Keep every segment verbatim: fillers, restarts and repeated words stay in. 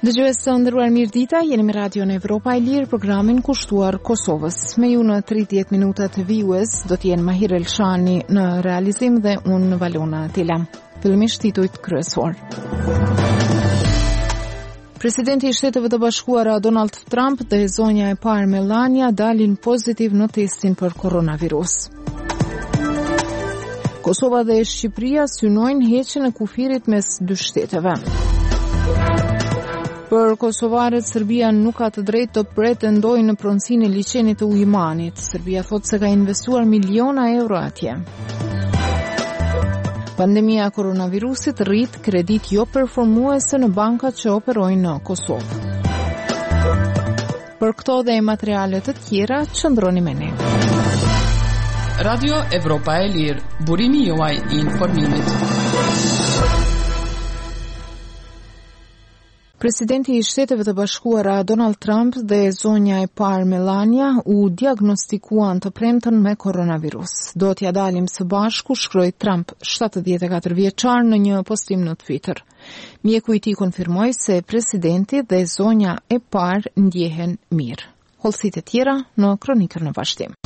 Dëgjues të nderuar, mirëdita, jeni me Radion Evropa e Lirë, programin kushtuar Kosovës. Me ju në tridhjetë minuta të vijues do të jenë Mahir Elshani në realizim dhe unë Valona Tila. Fillimisht titujt kryesor. Presidenti i Shteteve të Bashkuara Donald Trump dhe zonja e parë Melania dalin pozitiv në testin për koronavirus. Kosova dhe Shqipëria synojnë heqjen e kufirit mes dy shteteve. Për kosovarët, Serbia nuk ka të drejtë të pretendojë në pronësinë e liçenit të Ujmanit. Serbia thotë se ka investuar miliona euro atje. Pandemia e koronavirusit rrit kredit jo performuese në bankat që operojnë në Kosovë. Për këto dhe materiale të tjera, qëndroni me ne. Radio Evropa e Lirë, burimi juaj i informimit. Presidenti i Shteteve të Bashkuara Donald Trump dhe zonja e parë Melania u diagnostikuan të premten me koronavirus. Do t'ja dalim së bashku, shkroi Trump, shtatëdhjetë e katër vjeçar, në një postim në Twitter. Mjeku i tij konfirmoi se presidenti dhe zonja e parë ndjehen mirë. Hollësitë e tjera në kronikën në vazhdim.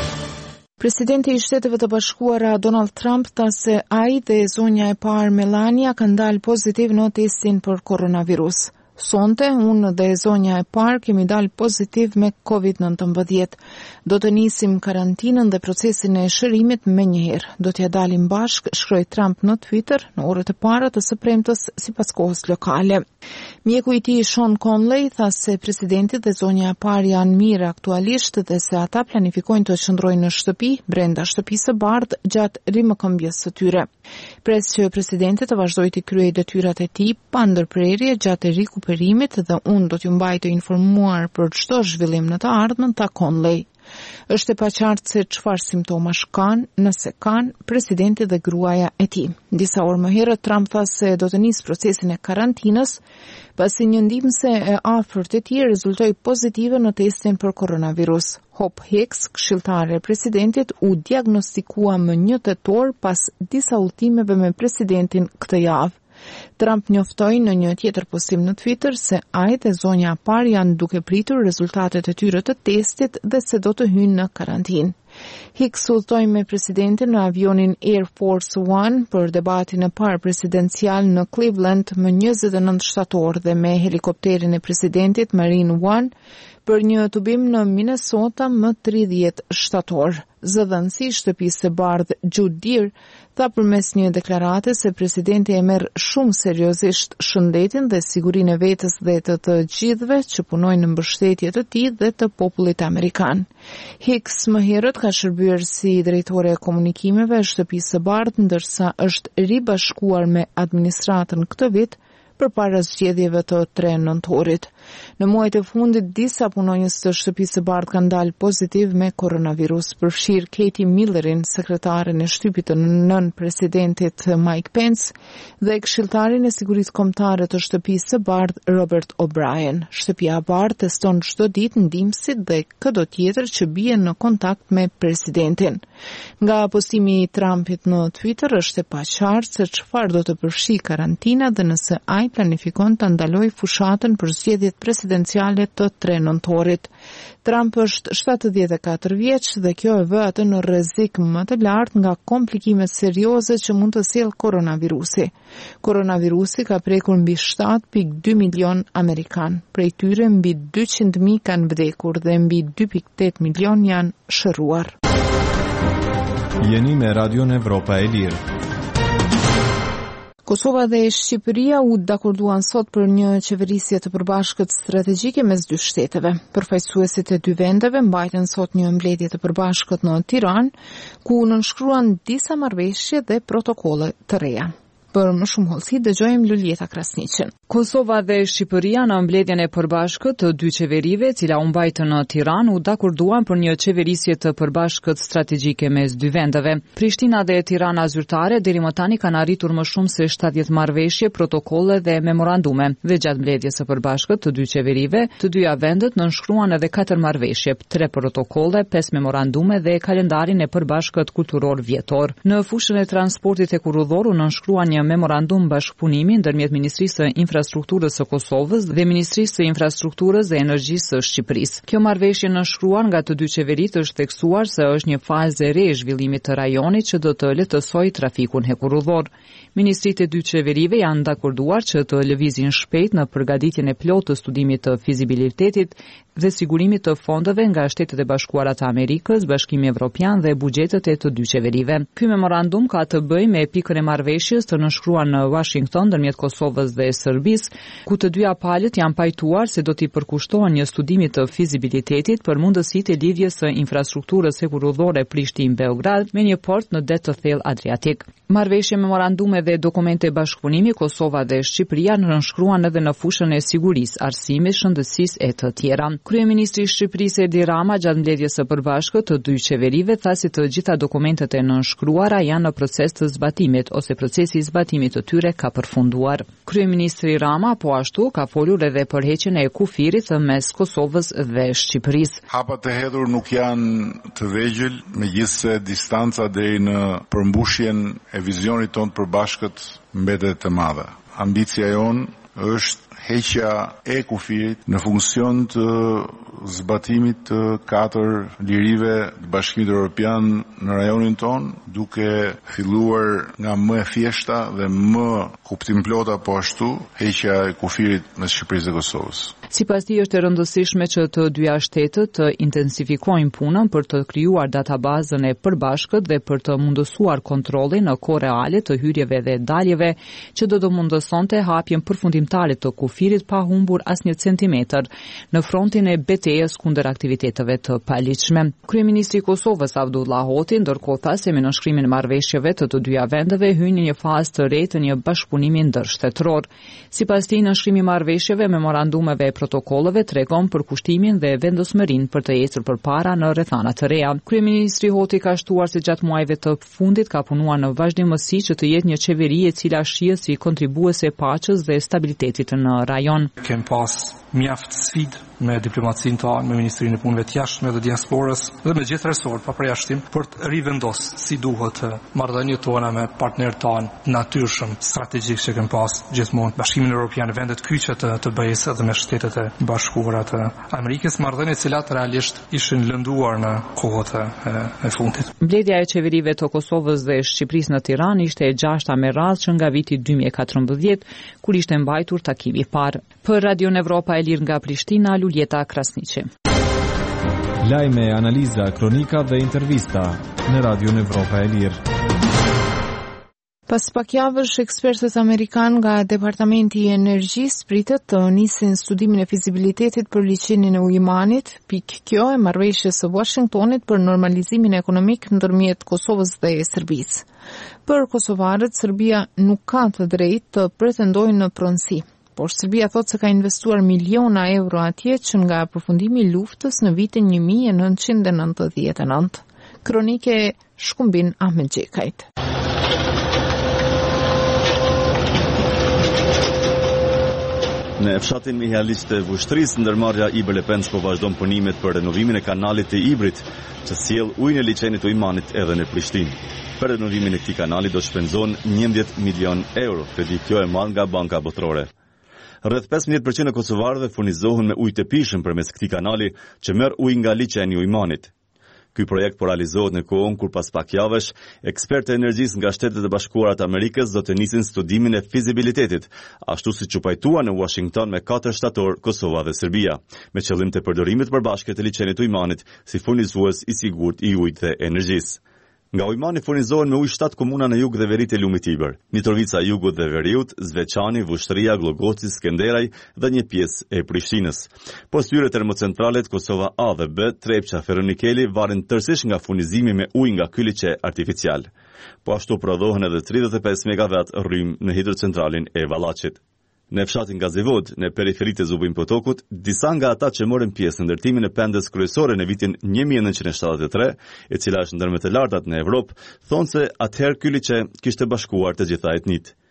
Presidenti i Shteteve të Bashkuara Donald Trump tha se ai dhe zonja e parë Melania kanë dalë pozitiv në testin për koronavirus. Sonte, unë dhe zonja e parë kemi dalë pozitiv me covid nëntëmbëdhjetë. Do të nisim karantinën dhe procesin e shërimit me njëherë. Do t'ja dalim bashkë, shkroi Trump në Twitter në orët e para të së premtës sipas kohës lokale. Mjeku i tij Sean Conley tha se presidenti dhe zonja e parë janë mirë aktualisht dhe se ata planifikojnë të qëndrojnë në shtëpi, brenda shtëpisë së bardhë gjatë rimëkëmbjes së tyre. Pres që presidenti të vazhdojë të kryejë detyrat e tij pa ndërprerje gjatë rikuperimit dhe unë do t'ju mbaj të informuar për çdo zhvillim në të ardhmen, tha Conley. Është e paqartë se çfarë simptomash kanë, nëse kanë, presidenti dhe gruaja e tij. Disa orë më herët Trump tha se do të nisë procesin e karantinës, pasi një ndihmëse e afërt e tij rezultoi pozitive në testin për koronavirus. Hope Hicks, këshilltare e presidentit, u diagnostikua më një tetor pas disa udhëtimeve me presidentin këtë javë. Trump njoftoi në një tjetër postim në Twitter se ai dhe zonja e parë janë duke pritur rezultatet e tyre të testit dhe se do të hyjnë në karantinë. Hicks udhtoi me presidentin në avionin Air Force One për debatin e parë presidencial në Cleveland më njëzet e nëntë shtator dhe me helikopterin e presidentit Marine One për një tubim në Minnesota më tridhjetë shtator. Zëdhënësi i shtëpisë së bardhë Jude Deere tha përmes një deklarate se presidenti e merr shumë seriozisht shëndetin dhe sigurinë e vetes dhe të të gjithëve që punojnë në mbështetje të tij dhe të popullit amerikan. Hicks më herët ka shërbyer si drejtore e komunikimeve e shtëpisë së bardhë, ndërsa është ribashkuar me administratën këtë vit përpara zgjedhjeve të tre nëntorit. Në muajt e fundit, disa punonjës të shtëpisë së bardhë kanë dalë pozitiv me koronavirus, përfshir Katie Millerin, sekretaren e shtypit të nën presidentit Mike Pence, dhe këshilltarin e sigurisë kombëtare të shtëpisë së bardhë Robert O'Brien. Shtëpia e bardhë teston çdo ditë ndihmësit dhe çdo tjetër që bie në kontakt me presidentin. Nga postimi i Trumpit në Twitter është e paqartë se çfarë do të përfshijë karantina dhe nëse ai planifikon të ndaloj fushatën për zgjedhjet presidenciale të tre nëntorit. Trump është shtatëdhjetë e katër vjeç dhe kjo e vë atë në rrezik më të lartë nga komplikimet serioze që mund të sjellë koronavirusi. Koronavirusi ka prekur mbi shtatë pikë dy milion amerikan. Prej tyre mbi dyqind mijë kanë vdekur dhe mbi dy pikë tetë milion janë shëruar. Jeni me Radion Evropa e Lirë. Kosova dhe Shqipëria u dakorduan sot për një qeverisje të përbashkët strategjike mes dy shteteve. Përfaqësuesit e dy vendeve mbajtën sot një mbledhje të përbashkët në Tiranë, ku nënshkruan disa marrëveshje dhe protokolle të reja. Për më shumë hollësi dëgjojmë Luljeta Krasniqin. Kosova dhe Shqipëria në mbledhjen e përbashkët të dy qeverive, cila u mbajtë në Tiranë, u dakorduan për një qeverisje të përbashkët strategjike mes dy vendeve. Prishtina dhe Tirana zyrtare deri më tani kanë arritur më shumë se shtatëdhjetë marrëveshje, protokolle dhe memorandume. Dhe gjatë mbledhjes së përbashkët të dy qeverive, të dyja vendet nënshkruan edhe katër marrëveshje, tre protokolle, pesë memorandume dhe kalendarin e përbashkët kulturor vjetor. Në fushën e transportit e kurudhor u nënshkruan një memorandum bashkëpunimi ndërmjet Ministrisë së Infrastrukturës së Kosovës dhe Ministrisë së Infrastrukturës dhe Energjisë së Shqipërisë. Kjo marrëveshje nënshkruar nga të dy qeveritë është theksuar se është një fazë e re e zhvillimit të rajonit që do të lehtësojë trafikun hekurudhor. Ministritë e dy qeverive janë dakorduar që të lëvizin shpejt në përgatitjen e plotë të studimit të fizibilitetit dhe sigurimit të fondeve nga Shtetet e Bashkuara të Amerikës, Bashkimi Evropian dhe buxhetet e të dy qeverive. Ky memorandum ka të bëjë me pikën e marrëveshjes të nënshkruar në Washington ndërmjet Kosovës dhe Serbisë, ku të dyja palët janë pajtuar se do t'i përkushtohen një studimi të fizibilitetit për mundësitë e lidhjes së infrastrukturës hekurudhore Prishtinë-Beograd me një port në det të thellë Adriatik. Marrëveshje, memorandume dhe dokumente bashkëpunimi Kosova dhe Shqipëria nënshkruan edhe në fushën e sigurisë, arsimit, shëndetësisë e të tjera. Kryeministri i Shqipërisë Edi Rama gjatë mbledhjes së përbashkët të dy qeverive tha se të gjitha dokumentet e nënshkruara janë në proces të zbatimit ose procesi i zbatimit të tyre ka përfunduar. Kryeministri Rama po ashtu ka folur edhe për heqjen e kufirit mes Kosovës dhe Shqipërisë. Hapat e hedhur nuk janë të vegjël, megjithse distanca deri në përmbushjen e vizionit tonë të përbashkët mbetet e madhe. Ambicia jonë është heqja e kufirit në funksion të zbatimit të katër lirive të Bashkimit Evropian në rajonin ton, duke filluar nga më e thjeshta dhe më kuptimplota po ashtu heqja e kufirit mes Shqipërisë dhe Kosovës. Sipas tij është e rëndësishme që të dyja shtetet të intensifikojnë punën për të krijuar databazën e përbashkët dhe për të mundësuar kontrollin në kohë reale të hyrjeve dhe daljeve, që do të mundësonte hapjen përfundimtare të kufirit pa humbur asnjë centimetër në frontin e betejës kundër aktiviteteve të paligjshme. Kryeministri i Kosovës Abdullah Hoti ndërkohë tha se me nënshkrimin e marrëveshjeve të të dyja vendeve hyn në një fazë të re të një bashkëpunimi ndërshtetëror. Sipas tij, nënshkrimi i marrëveshjeve, memorandumeve e protokolleve tregon për kushtimin dhe vendosmërinë për të ecur përpara në rrethana të reja. Kryeministri Hoti ka shtuar se gjatë muajve të fundit ka punuar në vazhdimësi që të jetë një qeveri e cila shihet si kontribuese e paqes dhe stabilitetit në rajon. Kem pas mjaft sfidë me diplomacinë tonë, me Ministrinë e Punëve të Jashtme dhe Diasporës dhe me gjithë resort pa përjashtim për të rivendosur si duhet marrëdhëniet tona me partnerët tonë natyrshëm strategjik që kem pas gjithmonë Bashkimin Evropian, vendet kyçe të, të B E S dhe me Shtetet e Bashkuara të Amerikës, marrëdhënie të cilat realisht ishin lënduar në kohët e, e fundit. Mbledhja e qeverive të Kosovës dhe Shqipërisë në Tiranë ishte e gjashta me radhë që nga viti dy mijë e katërmbëdhjetë, kur ishte mbajtur takimi i parë. Për Radio Evropa e Lirë nga Prishtina, Luljeta Krasniqi. Lajme, analiza, kronika dhe intervista në Radio Evropa e Lirë. Pas pak javësh, ekspertët amerikan nga Departamenti i Energjisë pritet të nisin studimin e fizibilitetit për liçenin e Ujmanit, pikë kjo e marrëveshjes së Washingtonit për normalizimin ekonomik ndërmjet Kosovës dhe Serbisë. Për kosovarët, Serbia nuk ka të drejtë të pretendojë në pronësi. Por Serbia thotë se ka investuar miliona euro atje që nga përfundimi i luftës në vitin një mijë e nëntëqind e nëntëdhjetë e nëntë. Kronike Shkumbin Ahmet Gjekajt. Në fshatin Mihalisht të Vushtrisë, ndërmarrja Iber Lepens po vazhdon punimet për renovimin e kanalit të Ibrit, që sjell ujin e liçenit Ujmanit edhe në Prishtinë. Për renovimin e këtij kanali do shpenzon njëmbëdhjetë milion euro, kredi kjo e marrë nga Banka Botërore. Rreth pesëmbëdhjetë përqind e kosovarëve furnizohen me ujë të pijshëm përmes këtij kanali që merr ujë nga liçeni i Ujmanit. Ky projekt po realizohet në kohën kur pas pak javësh, ekspertë e energjisë nga Shtetet e Bashkuara të Amerikës do të nisin studimin e fizibilitetit, ashtu siç u pajtua në Washington me katër shtator Kosova dhe Serbia, me qëllim të përdorimit përbashkët të liçenit Ujmanit si furnizues i sigurt i ujit dhe energjisë. Nga Ujmani furnizohen me ujë shtatë komuna në jug dhe veri të lumit Iber, Mitrovica e Jugut dhe Veriut, Zveçani, Vushtria, Glogoci, Skenderaj dhe një pjesë e Prishtinës. Po syret termocentralet Kosova A dhe B, Trepça, Ferronikeli varen tërësisht nga furnizimi me ujë nga ky liçe artificial. Po ashtu prodhohen edhe tridhjetë e pesë megawatt rrymë në hidrocentralin e Vallaçit. Në fshatin Gazivod, në periferitë e Zubin Potokut, disa nga ata që morën pjesë në ndërtimin e pendës kryesore në vitin një mijë e nëntëqind e shtatëdhjetë e tre, e cila është ndër më të lartat në Evropë, thonë se atëherë ky liçe kishte bashkuar të gjitha etnitë.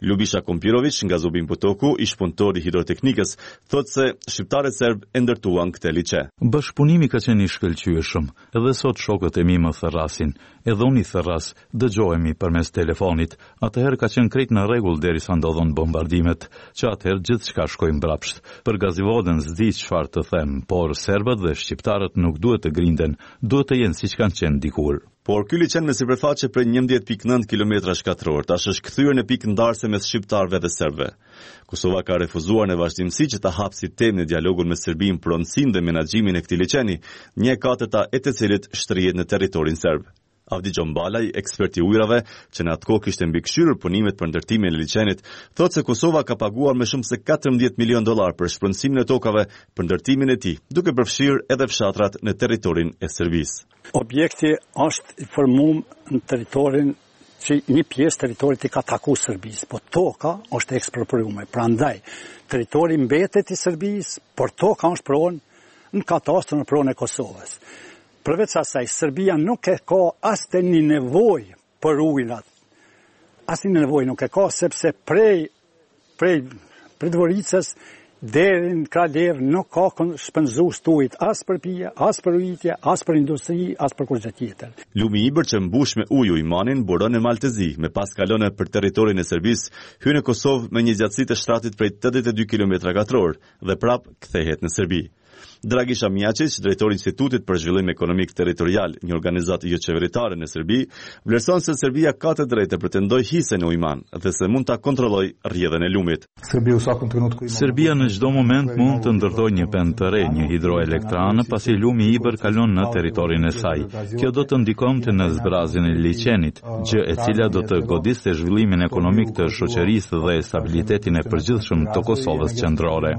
Ljubisha Kompirović nga Zubin Potoku, ish punëtor i hidroteknikës, thotë se shqiptarët serb e ndërtuan këtë liçe. Bashkëpunimi ka qenë i shkëlqyeshëm, edhe sot shokët e mi më thërrasin, edhe unë i thërras, dëgjohemi përmes telefonit. Atëherë ka qenë krejt në rregull derisa ndodhën bombardimet, që atëherë gjithçka shkoi mbrapsht. Për Gazivodën s'di çfarë të them, por serbët dhe shqiptarët nuk duhet të grinden, duhet të jenë siç kanë qenë dikur. Por ky liçen me sipërfaqe prej njëmbëdhjetë pikë nëntë kilometra shkatror, tash është kthyer në pikë ndarëse mes shqiptarëve dhe serbëve. Kosova ka refuzuar në vazhdimsi që ta hapësi temën e dialogun me Serbinë për pronësinë dhe menaxhimin e këtij liçeni, një e katërta e të cilit shtrihet në territorin serb. Avdi Gjombalaj, ekspert i ujrave, që në atë kohë kishte mbikëqyrur punimet për ndërtimin e liçenit, thotë se Kosova ka paguar më shumë se katërmbëdhjetë milion dollar për shpronësimin e tokave për ndërtimin e tij, duke përfshirë edhe fshatrat në territorin e Serbisë. Objekti është i formuar në territorin që një pjesë territorit i ka taku Serbisë, po toka është ekspropriuar. Prandaj, territori mbetet i Serbisë, por toka është pronë në katastër në pronë e Kosovës. Përveç asaj, Serbia nuk e ka asë një nevojë për ujrat. Asë një nevojë nuk e ka, sepse prej, prej Predvoricës deri në Kraljev nuk ka shpenzuar ujit as për pije, as për ujitje, as për industri, as për kurrë tjetër. Lumi Ibër që mbush me ujë Ujmanin buron në Maltezi, me pas kalon për territorin e Serbisë, hyn në Kosovë me një gjatësi të shtratit prej tetëdhjetë e dy kilometra katror dhe prap kthehet në Serbi. Dragisha Mjačić, drejtori i Institutit për Zhvillim Ekonomik Territorial, një organizatë jo qeveritare në Serbi, vlerëson se Serbia ka të drejtë të pretendojë hisen e Ujman dhe se mund ta kontrollojë rrjedhën e lumit. Serbia në çdo moment mund të ndërtojë një pend të re, një hidroelektran, pasi lumi i Ibër kalon në territorin e saj. Kjo do të ndikonte në zbrazjen e liçenit, gjë e cila do të godiste zhvillimin ekonomik të shoqërisë dhe stabilitetin e përgjithshëm të Kosovës qendrore.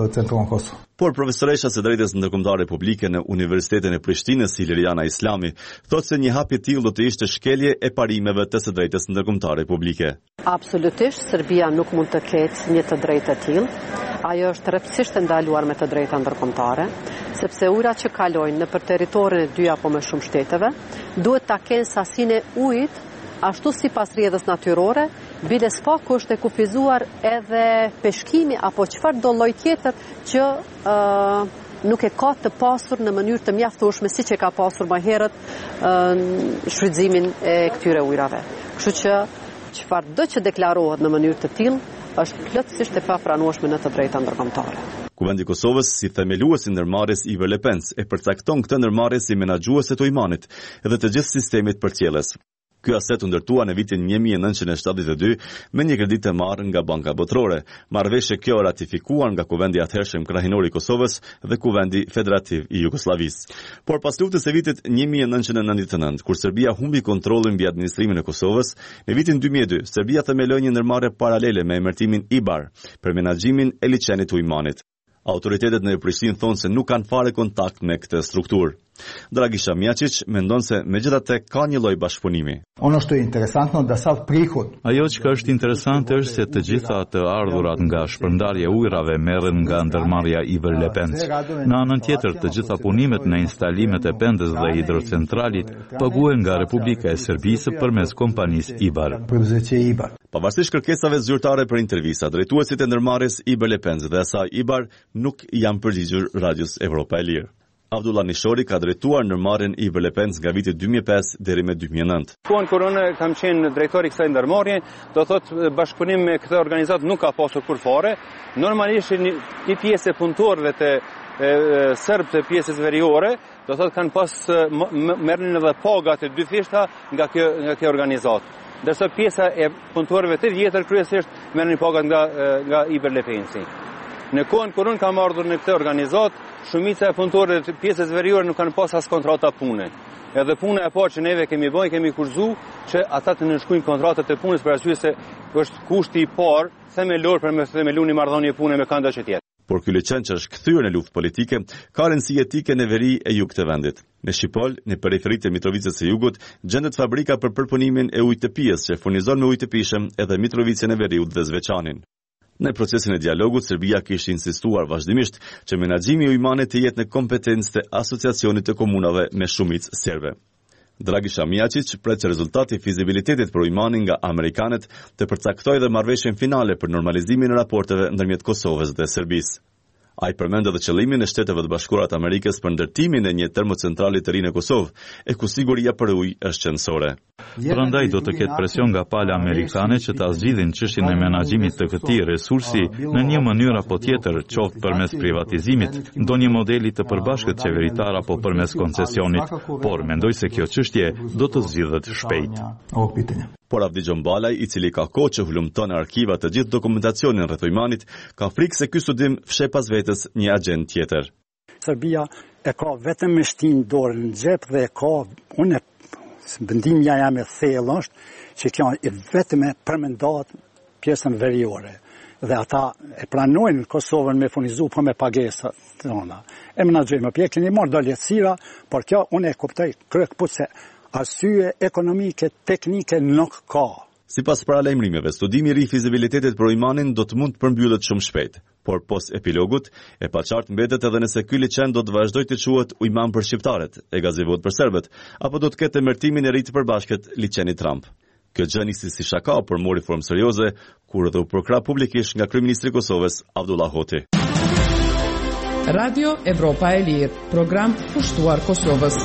Por profesoresha së drejtës ndërkombëtare publike në Universitetin e Prishtinës, Iliriana Islami, thotë se një hap i tillë do të ishte shkelje e parimeve të së drejtës ndërkombëtare publike. Absolutisht, Serbia nuk mund të ketë një të drejtë të tillë. Ajo është rreptësisht e ndaluar me të drejta ndërkombëtare, sepse ujrat që kalojnë në për territorin e dy apo më shumë shteteve duhet ta kenë sasinë e ujit ashtu sipas rrjedhës natyrore, bile s'pak është e kufizuar edhe peshkimi apo çfarë do lloj tjetër që uh, nuk e ka të pasur në mënyrë të mjaftueshme siç e ka pasur më herët uh, shfrytëzimin e këtyre ujrave. Kështu që çfarëdo që deklarohet në mënyrë të tillë është plotësisht e papranueshme në të drejta ndërkombëtare. Kuvendi i Kosovës si themelues i ndërmarrjes Iver Lepens e përcakton këtë ndërmarrje si menaxhuese të Ujmanit dhe të gjithë sistemit përcjellës. Ky aset u ndërtua në vitin një mijë e nëntëqind e shtatëdhjetë e dy me një kredi të marrë nga Banka Botërore. Marrëveshje kjo ratifikuar nga Kuvendi atëhershëm krahinor i Kosovës dhe Kuvendi Federativ i Jugosllavisë. Por pas luftës së vitit një mijë e nëntëqind e nëntëdhjetë e nëntë, kur Serbia humbi kontrollin mbi administrimin e Kosovës, në vitin dy mijë e dy, Serbia themeloi një ndërmarrje paralele me emërtimin Ibar për menaxhimin e liçenit të Ujmanit. Autoritetet në Prishtinë thonë se nuk kanë fare kontakt me këtë strukturë. Dragisha Mjačić mendon se megjithatë ka një lloj bashkëpunimi. Ono što je interesantno da sav prihod. Ajo që është interesante është se të gjitha të ardhurat nga shpërndarja e ujrave merren nga ndërmarrja Iver Lepens. Në anën tjetër, të gjitha punimet në instalimet e pendës dhe hidrocentralit paguhen nga Republika e Serbisë përmes kompanisë Ibar. Pavarësisht kërkesave zyrtare për intervista, drejtuesit e ndërmarrjes Iver Lepens dhe asaj Ibar nuk janë përgjigjur Radios Evropa e Lirë. Abdullah Nishori ka drejtuar ndërmarrjen Iver Lepens nga viti dy mijë e pesë deri me dy mijë e nëntë. Kuan Korona kam qenë drejtori i kësaj ndërmarrje, do thotë bashkëpunim me këtë organizatë nuk ka pasur kur fare. Normalisht një, një pjesë e punëtorëve të serbë të pjesës veriore, do thotë kanë pas merrnin edhe pagat e dy thjeshta nga kjo nga kjo organizatë. Ndërsa pjesa e punëtorëve të vjetër kryesisht merrnin pagat nga nga Iver Lepensi. Në kohën kur unë kam ardhur në këtë organizatë, shumica e punëtorëve të pjesës veriore nuk kanë pas as kontrata pune. Edhe puna e parë që neve kemi bënë, kemi kurzu që ata të nënshkruajnë kontratat e punës për arsye se është kushti i parë themelor për me themeluni marrëdhënie pune me kënda që tjetër. Por ky liçen që është kthyer në luftë politike ka rëndësi etike në veri e jug të vendit. Në Shqipol, në periferitë e Mitrovicës së Jugut, gjendet fabrika për përpunimin e ujit të pijes që furnizon me ujë të pijshëm edhe Mitrovicën e Veriut dhe Zveçanin. Në procesin e dialogut, Serbia kishte insistuar vazhdimisht që menaxhimi i Ujmanit të jetë në kompetencë të Asociacionit të Komunave me shumicë serbe. Draghi Shamiacic pret që rezultati i fizibilitetit për ujmanin nga amerikanët të përcaktojë dhe marrëveshjen finale për normalizimin e raporteve ndërmjet Kosovës dhe Serbisë. Ai përmend edhe qëllimin e Shteteve të Bashkuara të Amerikës për ndërtimin e një termocentrali të ri në Kosovë, e ku siguria për ujë është qendrore. Prandaj do të ketë presion nga pala amerikane që ta zgjidhin çështjen e menaxhimit të këtij resursi në një mënyrë apo tjetër, qoftë përmes privatizimit, ndonjë modeli të përbashkët qeveritar apo përmes koncesionit, por mendoj se kjo çështje do të zgjidhet shpejt. Por Avdi Xhambalaj, i cili ka kohë që hulumton në arkiva të gjithë dokumentacionin rreth ujmanit, ka frikë se ky studim fshe pas vetes një agent tjetër. Serbia e ka vetëm me shtin dorën në xhep dhe e ka, unë vendimja jam e thellë është që kjo e vetëm e përmendohet pjesën veriore. Dhe ata e pranojnë Kosovën me furnizu po me pagesa tona. E menaxhojmë objektin i marr do lehtësira, por kjo unë e kuptoj kryekëput se arsye ekonomike, teknike nuk ka. Sipas paralajmërimeve, studimi i ri i fizibilitetit për ujmanin do të mund të përmbyllet shumë shpejt, por pos epilogut e paqartë mbetet edhe nëse ky liçen do të vazhdojë të quhet ujman për shqiptarët, e gazivot për serbët, apo do të ketë emërtimin e ri të përbashkët liçeni Trump. Kjo gjë nisi si shaka, por mori formë serioze kur edhe u prokra publikisht nga kryeministri i Kosovës Abdullah Hoti. Radio Evropa e Lirë, program pushtuar Kosovës.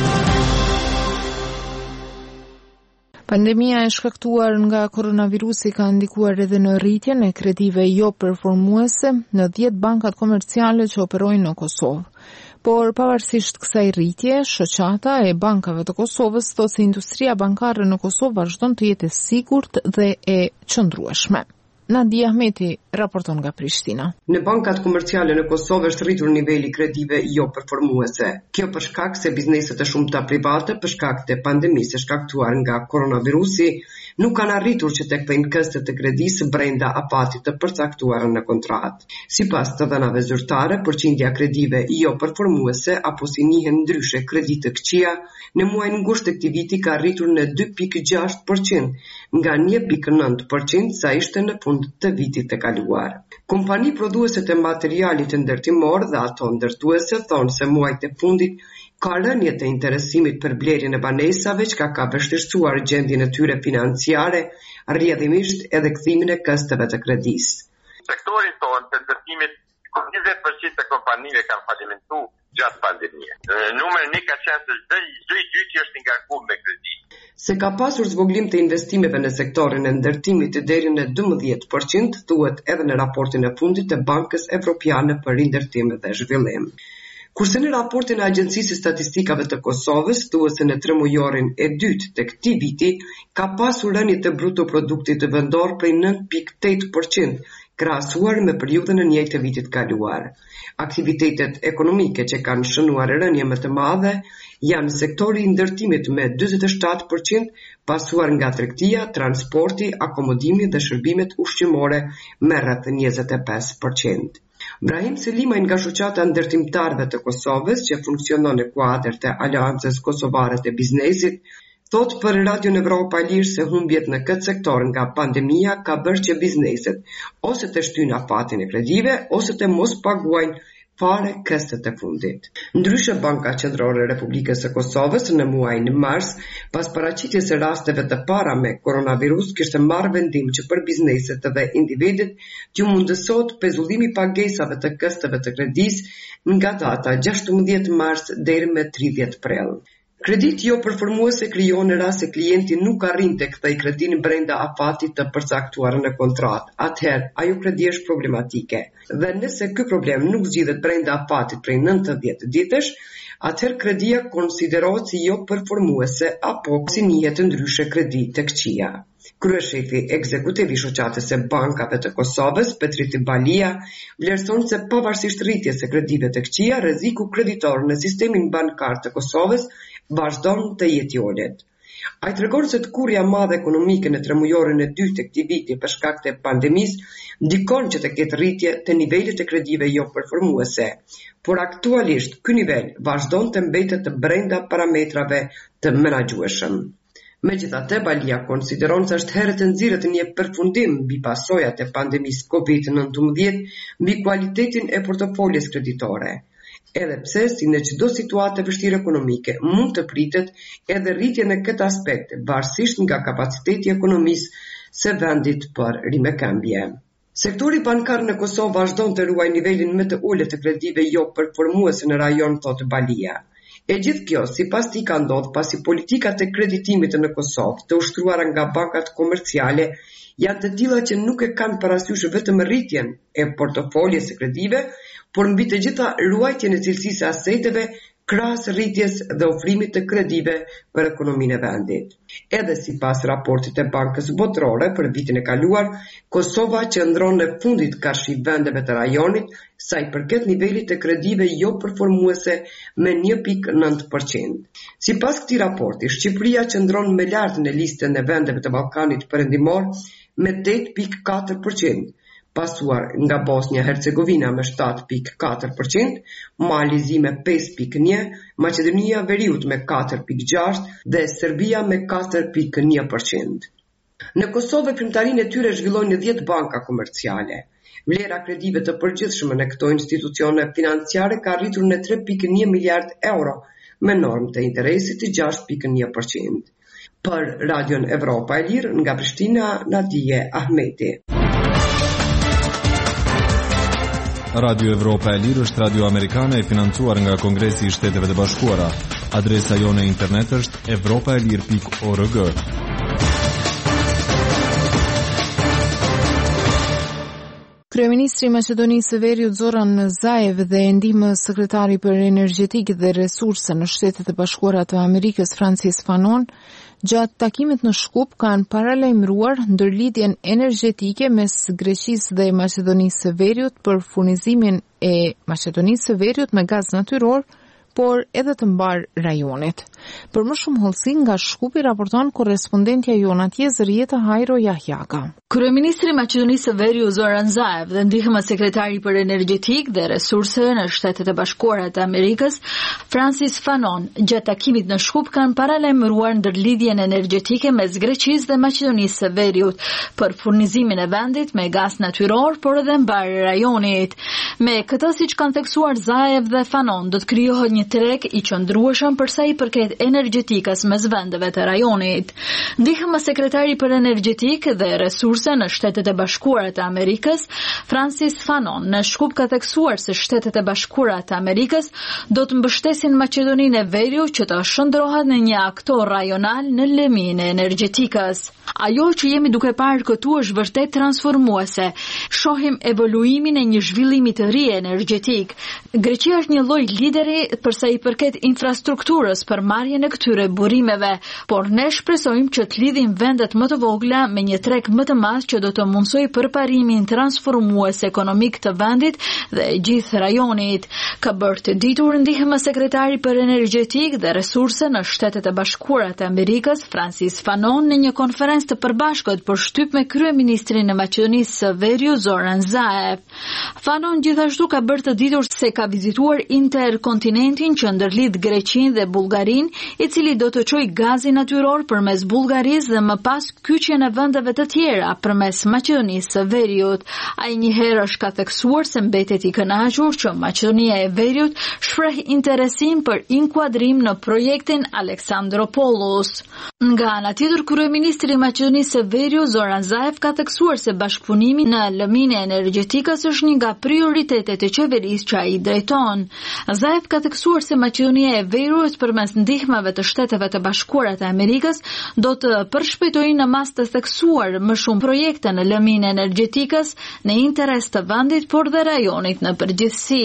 Pandemia e shkaktuar nga koronavirusi ka ndikuar edhe në rritjen e kredive jo performuese në dhjetë bankat komerciale që operojnë në Kosovë. Por pavarësisht kësaj rritje, shoqata e bankave të Kosovës thotë se industria bankare në Kosovë vazhdon të jetë e sigurt dhe e qëndrueshme. Nadia Ahmeti raporton nga Prishtina. Në bankat komerciale në Kosovë është rritur niveli kredive jo performuese. Kjo për shkak se bizneset e shumta private për shkak të pandemisë shkaktuar nga koronavirusi nuk kanë arritur që të kthejnë këstet të kredisë brenda apatit të përcaktuar në kontratë. Sipas të dhënave zyrtare, përqindja kredive jo performuese apo si njihen ndryshe kredi të këqija në muajin ngusht të këtij viti ka arritur në dy pikë gjashtë përqind nga një pikë nëntë përqind sa ishte në fund të vitit të kaluar. Kompani prodhuese të materialit ndërtimor dhe ato ndërtuese thonë se muajt e fundit ka rënje të interesimit për blerjen e banesave, që ka vështirësuar gjendjen e tyre financiare, rrjedhimisht edhe kthimin e kësteve të kredisë. Sektori tonë të ndërtimit, njëzet përqind të kompanive kanë falimentuar gjatë pandemisë. Numri një ka qenë se çdo i dyti është ngarkuar me kredi. Se ka pasur zvoglim të investimeve në sektorin e ndërtimit deri në dymbëdhjetë përqind, thuhet edhe në raportin e fundit të Bankës Evropiane për Rindërtim dhe Zhvillim. Kurse në raportin e Agjencisë Statistikave të Kosovës, thuhet se në tremujorin e dytë të këtij viti ka pasur rënje të bruto produktit të vendor prej nëntë pikë tetë përqind, krahasuar me periudhën e njëjtë të vitit kaluar. Aktivitetet ekonomike që kanë shënuar rënje më të madhe janë sektori i ndërtimit me dyzet e shtatë përqind, pasuar nga tregtia, transporti, akomodimi dhe shërbimet ushqimore me rreth njëzet e pesë përqind. Brahim Selimaj nga shoqata ndërtimtarëve të Kosovës, që funksionon në kuadër të Aleancës Kosovare të Biznesit, thot për Radio Evropa e Lirë se humbjet në këtë sektor nga pandemia ka bërë që bizneset ose të shtyjnë afatin e kredive ose të mos paguajnë fare këstet e fundit. Ndryshe, Banka Qendrore e Republikës së Kosovës në muajin mars, pas paraqitjes së rasteve të para me koronavirus, kishte marrë vendim që për bizneset dhe individët t'ju mundësohet pezullimi i pagesave të kësteve të kredisë nga data gjashtëmbëdhjetë mars deri me tridhjetë prill. Kredit jo performuese krijon në rast se klienti nuk arrin të kthejë kredin brenda afatit të përcaktuar në kontratë. Atëherë, ajo kredi është problematike. Dhe nëse ky problem nuk zgjidhet brenda afatit prej nëntëdhjetë ditësh, atëherë kredia konsiderohet si jo performuese apo si njihet ndryshe kredi të këqija. Kryeshefi ekzekutiv i shoqatës së bankave të Kosovës, Petriti Balia, vlerëson se pavarësisht rritjes së kredive të këqija, rreziku kreditor në sistemin bankar të Kosovës vazhdon të jetë i ulët. Ai tregon se kurrja e madhe ekonomike në tremujorin e dytë të këtij viti për shkak të pandemisë ndikon që të ketë rritje të nivelit të kredive jo performuese, por aktualisht ky nivel vazhdon të mbetet të brenda parametrave të menaxhueshëm. Megjithatë, Balia konsideron se është herë të nxirret një përfundim mbi pasojat e pandemisë kovid nëntëmbëdhjetë mbi kualitetin e portofoljes kreditore. edhe pse si në çdo situatë vështirë ekonomike mund të pritet edhe rritje në këtë aspekt, varësisht nga kapaciteti i ekonomisë së vendit për rimekëmbje. Sektori bankar në Kosovë vazhdon të ruaj nivelin më të ulët të kredive jo përformuese në rajon, thotë Balia. E gjithë kjo, sipas tij, ka ndodhur pasi politikat e kreditimit në Kosovë, të ushtruara nga bankat komerciale, janë të tilla që nuk e kanë parasysh vetëm rritjen e portofoljes së kredive, por mbi të gjitha ruajtjen e cilësisë së aseteve krahas rritjes dhe ofrimit të kredive për ekonominë e vendit. Edhe sipas raportit të Bankës Botërore për vitin e kaluar, Kosova qëndron në fundit karshi vendeve të rajonit sa i përket nivelit të kredive jo përformuese me një pikë nëntë përqind. Sipas këtij raporti, Shqipëria qëndron më lart në listën e vendeve të Ballkanit Perëndimor me tetë pikë katër përqind. Pasuar nga Bosnia-Hercegovina me shtatë pikë katër përqind, Malizi me pesë pikë një, Maqedonia Veriut me katër pikë gjashtë dhe Serbia me katër pikë një përqind. Në Kosovë primtarinë e tyre zhvillojnë dhjetë banka komerciale. Vlera kredive të përgjithshme në këto institucione financiare ka arritur në tre pikë një miliard euro me normë të interesit të gjashtë pikë një përqind. Për Radion Evropa e Lirë nga Prishtina, Nadije Ahmeti. Radio Evropa e Lirë është radio amerikane e financuar nga Kongresi i Shteteve të Bashkuara. Adresa jone internet është evropaelir pikë org. Kryeministri i Maqedonisë së Veriut Zoran Zaev dhe ndihmës sekretari për energjetikë dhe resurse në Shtetet e Bashkuara të Amerikës Francis Fanon gjatë takimit në Shkup kanë paralajmëruar ndërlidhjen energjetike mes Greqisë dhe Maqedonisë së Veriut për furnizimin e Maqedonisë së Veriut me gaz natyror, por edhe të mbar rajonit. Për më shumë hollësi nga Shkupi raporton korrespondentja jon atje Zërieta Hajro Jahjaka. Kryeministri i Maqedonisë së Veriut Zoran Zaev dhe ndihmës sekretari për energjetikë dhe resurse në Shtetet e Bashkuara të Amerikës Francis Fanon gjatë takimit në Shkup kanë paralajmëruar ndërlidhjen energjetike mes Greqisë dhe Maqedonisë së Veriut për furnizimin e vendit me gaz natyror, por edhe mbar rajonit. Me këtë, siç kanë theksuar Zaev dhe Fanon, do të krijohet një treg i qëndrueshëm për sa i përket energjetikës mes vendeve të rajonit. Ndihmës sekretari për energjetikë dhe resurse në Shtetet e Bashkuara të Amerikës, Francis Fanon, në Shkup ka theksuar se Shtetet e Bashkuara të Amerikës do të mbështesin Maqedoninë e Veriut që të shndrohet në një aktor rajonal në lëmin e energjetikës. Ajo që jemi duke parë këtu është vërtet transformuese. Shohim evoluimin e një zhvillimi të ri energjetik. Greqia është një lloj lideri përsa i përket infrastrukturës për marrjen e këtyre burimeve, por ne shpresojmë që të lidhim vendet më të vogla me një treg më të madh që do të mundsoj përparimin transformues ekonomik të vendit dhe gjithë rajonit, ka bërë të ditur ndihmës sekretari për energjetik dhe resurse në Shtetet e Bashkuara të Amerikës Francis Fanon në një konferencë të përbashkët për shtyp me kryeministrin e Maqedonisë së Veriut Zoran Zaev. Fanon gjithashtu ka bërë të ditur se ka vizituar interkontinentin që ndërlidh Greqinë dhe Bullgarinë, i cili do të çojë gazin natyror përmes Bullgarisë dhe më pas kyçjen e vendeve të tjera përmes Maqedonisë së Veriut. Ai një herë është ka theksuar se mbetet i kënaqur që Maqedonia e Veriut shpreh interesim për inkuadrim në projektin Aleksandropoulos. Nga ana tjetër, kryeministri i Maqedonisë së Veriut Zoran Zaev ka theksuar se bashkëpunimi në lëmin e energjetikës është një nga prioritetet e qeverisë që ai drejton. Zaev ka theksuar se Maqedonia e Veriut përmes ndihmave të Shteteve të Bashkuara të Amerikës do të përshpejtojë në mas të theksuar më shumë projekte në lëmin e energjetikës në interes të vendit, por dhe rajonit në përgjithësi.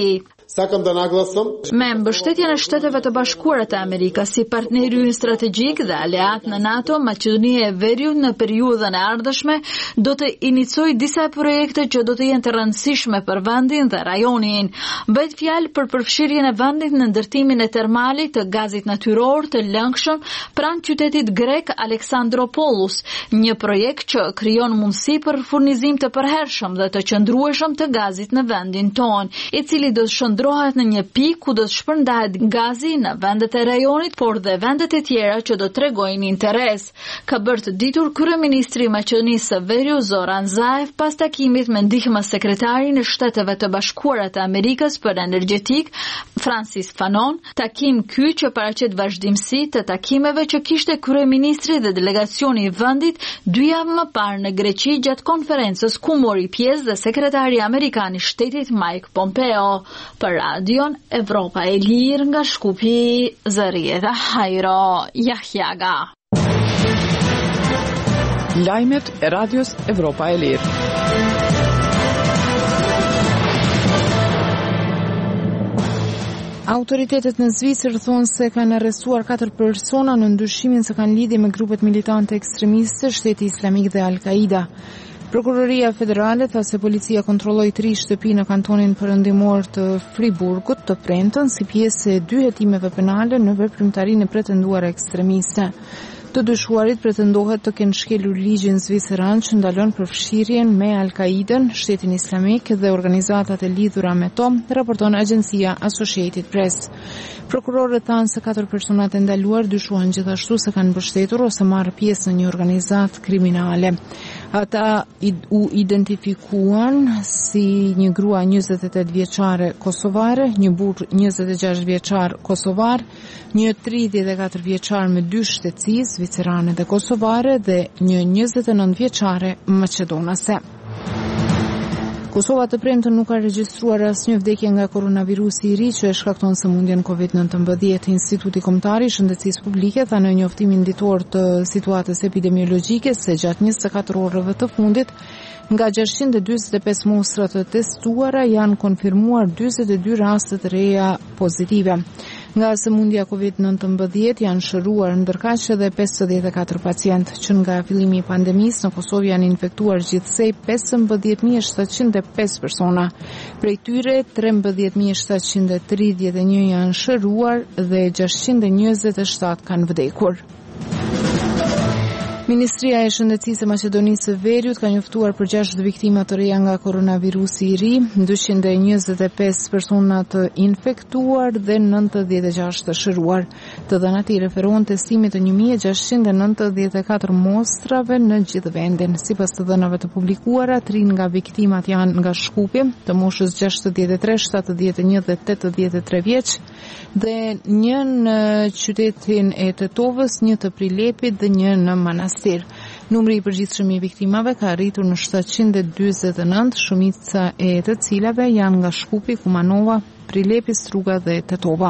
Me mbështetjen e Shteteve të Bashkuara të Amerikës si partneri ynë strategjik dhe aleat në NATO, Maqedonia e Veriut në periudhën e ardhshme do të inicojë disa projekte që do të jenë të rëndësishme për vendin dhe rajonin. Bëhet fjalë për përfshirjen e vendit në ndërtimin e termalit të gazit natyror të lëngshëm pranë qytetit grek Aleksandropoulos, një projekt që krijon mundësi për furnizim të përhershëm dhe të qëndrueshëm të gazit në vendin ton, i cili do të qëndrohet në një pikë ku do të shpërndahet gazi në vendet e rajonit, por dhe vendet e tjera që do tregojnë interes. Ka bërë të ditur kryeministri i Maqedonisë së Veriut Zoran Zaev pas takimit me ndihmësekretarin e Shteteve të Bashkuara të Amerikës për energjetik, Francis Fanon, takim ky që paraqet vazhdimsi të takimeve që kishte kryeministri dhe delegacioni i vendit dy javë më parë në Greqi gjatë konferencës ku mori pjesë dhe sekretari amerikan i shtetit Mike Pompeo. Për radion Evropa e Lirë nga Shkupi, Zërieta Hajro Jahjaga. Lajmet e radios Evropa e Lirë. Autoritetet në Zvicër thonë se kanë arrestuar katër persona në ndyshimin se kanë lidhje me grupet militante ekstremiste, Shteti Islamik dhe Al-Qaida. Prokuroria Federale tha se policia kontrolloi tri shtëpi në kantonin perëndimor të Friburgut të premten si pjesë e dy hetimeve penale në veprimtarinë e pretenduar ekstremiste. Të dyshuarit pretendohet të kenë shkelur ligjin zviceran që ndalon përfshirjen me Al-Qaiden, Shtetin Islamik dhe organizatat e lidhura me to, raporton agjencia Associated Press. Prokurorët thanë se katër personat e ndaluar dyshuan gjithashtu se kanë mbështetur ose marrë pjesë në një organizat kriminale. Ata u identifikuan si një grua njëzet e tetë vjeçare kosovare, një burr njëzet e gjashtë vjeçar kosovar, një tridhjetë e katër vjeçar me dy shtetësi zvicerane dhe kosovare dhe një njëzet e nëntë vjeçare maqedonase. Kosova të premtën nuk ka regjistruar asnjë vdekje nga koronavirusi i ri që e shkakton sëmundjen kovid nineteen. Instituti Kombëtar i Shëndetësisë Publike tha në njoftimin ditor të situatës epidemiologjike se gjatë njëzet e katër orëve të fundit, nga gjashtëqind e dyzet e pesë mostra të testuara janë konfirmuar dyzet e dy raste të reja pozitive. Nga sëmundja kovid nineteen janë shëruar ndërkaq edhe pesëdhjetë e katër pacientë, që nga fillimi i pandemisë në Kosovë janë infektuar gjithsej pesëmbëdhjetë mijë shtatëqind e pesë persona. Prej tyre trembëdhjetë mijë shtatëqind e tridhjetë e një janë shëruar dhe gjashtëqind e njëzet e shtatë kanë vdekur. Ministria e Shëndetësisë e Maqedonisë së Veriut ka njoftuar për gjashtë viktima të reja nga koronavirusi i ri, dyqind e njëzet e pesë persona të infektuar dhe nëntëdhjetë e gjashtë të shëruar. Të dhënat i referohen testimit të një mijë e gjashtëqind e nëntëdhjetë e katër mostrave në gjithë vendin. Sipas të dhënave të publikuara, tri nga viktimat janë nga Shkupi, të moshës gjashtëdhjetë e tre, shtatëdhjetë e një dhe tetëdhjetë e tre vjeç, dhe një në qytetin e Tetovës, një të Prilepit dhe një në Manastir. Numri i përgjithshëm i viktimave ka arritur në shtatëqind e dyzet e nëntë, shumica e të cilave janë nga Shkupi, Kumanova, Prilepi, Struga dhe Tetova.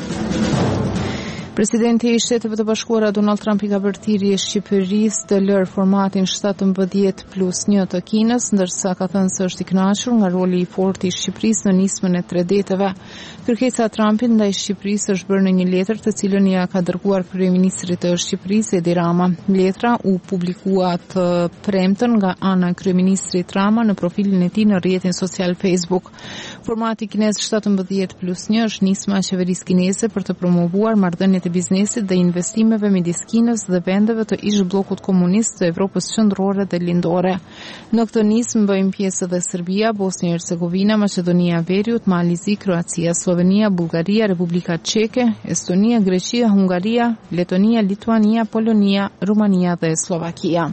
Presidenti i Shteteve të Bashkuara Donald Trump i ka bërë thirrje Shqipërisë të lërë formatin shtatëmbëdhjetë plus një të Kinës, ndërsa ka thënë se është i kënaqur nga roli i fortë i Shqipërisë në nismën e tre deteve. Kërkesa e Trumpit ndaj Shqipërisë është bërë në një letër të cilën ia ka dërguar kryeministrit të Shqipërisë Edi Rama. Letra u publikua të premtën nga ana e kryeministrit Rama në profilin e tij në rrjetin social Facebook. Formati kinez shtatëmbëdhjetë plus një është nisma e qeverisë kineze për të promovuar marrëdhëniet e biznesit dhe investimeve midis Kinës dhe vendeve të ish bllokut komunist të Evropës qendrore dhe lindore. Në këtë nismë bëjnë pjesë edhe Serbia, Bosnia e Hercegovina, Maqedonia e Veriut, Malizi, Kroacia, Slovenia, Bullgaria, Republika Çeke, Estonia, Greqia, Hungaria, Letonia, Lituania, Polonia, Rumania dhe Slovakia.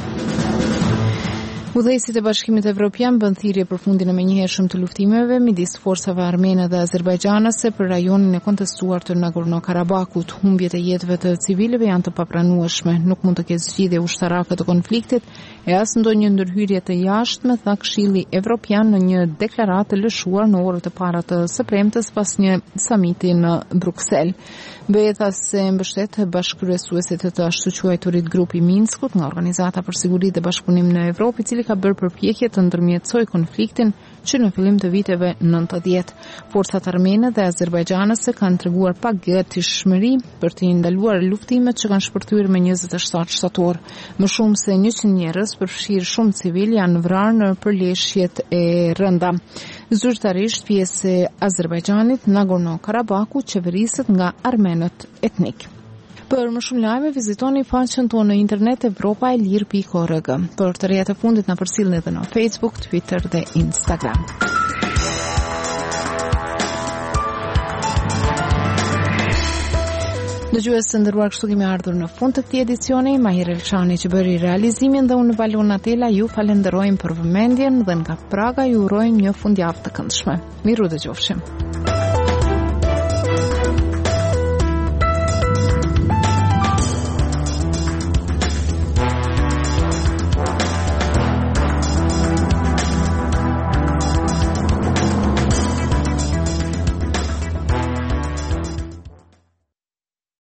Udhëheqësit e Bashkimit Evropian bën thirrje për fundin e menjëhershëm të luftimeve midis forcave armene dhe azerbajxhanase për rajonin e kontestuar të Nagorno-Karabakut. Humbjet e jetëve të civilëve janë të papranueshme. Nuk mund të ketë zgjidhje ushtarake të konfliktit e as ndonjë ndërhyrje të jashtme, tha Këshilli Evropian në një deklaratë të lëshuar në orët e para të së premtes pas një samiti në Bruksel. Bëhet se mbështet bashkëkryesuesit të ashtu quajturit grupi Minskut nga Organizata për Siguri dhe Bashkëpunim në Evropë, i cili ka bërë përpjekje të ndërmjetësojë konfliktin që në fillim të viteve nëntëdhjetë. Forcat armene dhe azerbajxhanase kanë treguar pagatishmëri për të ndaluar luftimet që kanë shpërthyer me njëzet e shtatë shtator. Më shumë se njëqind njerëz, përfshirë shumë civil, janë vrarë në përleshjet e rënda. Zyrtarisht pjesë e Azerbajxhanit, Nagorno-Karabaku qeveriset nga armenët etnik. Për më shumë lajme, vizitoni faqen tonë në internet evropa e lirë pikë org. Për të rejat e fundit na përcjellni edhe në Facebook, Twitter dhe Instagram. Dëgjues të nderuar, kështu kemi ardhur në fund të këtij edicioni. Mahir Elçani që bëri realizimin dhe unë Valona Tela ju falenderojmë për vëmendjen dhe nga Praga ju urojmë një fundjavë të këndshme. Miru dëgjofshim.